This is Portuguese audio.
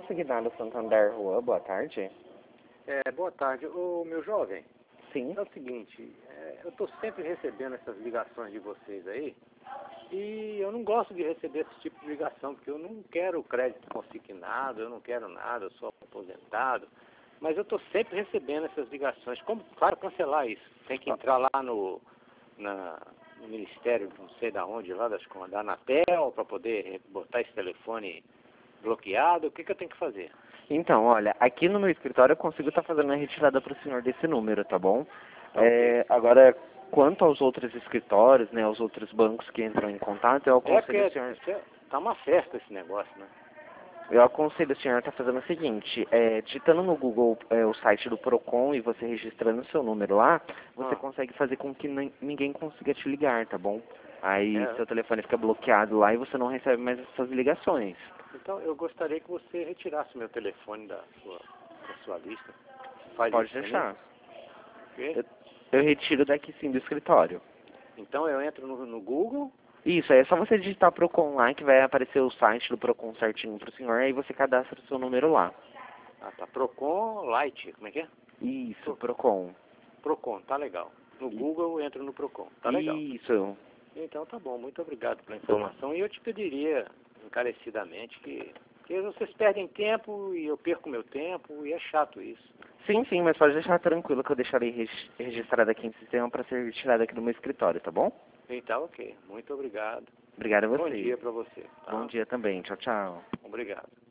consignado Santander Rua, boa tarde. Boa tarde. Ô, meu jovem, Sim. é o seguinte, eu estou sempre recebendo essas ligações de vocês aí, e eu não gosto de receber esse tipo de ligação, porque eu não quero crédito consignado, eu não quero nada, eu sou aposentado, mas eu estou sempre recebendo essas ligações. Como, claro, cancelar isso? Tem que entrar lá no Ministério, não sei da onde, lá da Anatel, para poder botar esse telefone bloqueado. O que eu tenho que fazer? Então, olha, aqui no meu escritório eu consigo estar fazendo a retirada para o senhor desse número, tá bom? Ok. Agora, quanto aos outros escritórios, né, aos outros bancos que entram em contato, eu aconselho o senhor... Tá uma festa esse negócio, né? Eu aconselho o senhor a estar fazendo o seguinte, digitando no Google o site do Procon e você registrando o seu número lá, você consegue fazer com que ninguém consiga te ligar, tá bom? Aí seu telefone fica bloqueado lá e você não recebe mais essas ligações. Então eu gostaria que você retirasse meu telefone da sua lista. Pode isso, deixar. Okay? Eu retiro daqui sim do escritório. Então eu entro no Google. Isso, aí é só você digitar Procon lá que vai aparecer o site do Procon certinho pro senhor, aí você cadastra o seu número lá. Ah, tá. Procon Lite, como é que é? Isso, Procon. Procon, tá legal. No Google eu entro no Procon, tá legal. Isso. Então tá bom, muito obrigado pela informação. E eu te pediria encarecidamente que vocês perdem tempo e eu perco meu tempo e é chato isso. Sim, sim, mas pode deixar tranquilo que eu deixarei registrado aqui no sistema para ser retirado aqui no meu escritório, tá bom? Então, ok. Muito obrigado. Obrigado a você. Bom dia para você. Tá? Bom dia também. Tchau, tchau. Obrigado.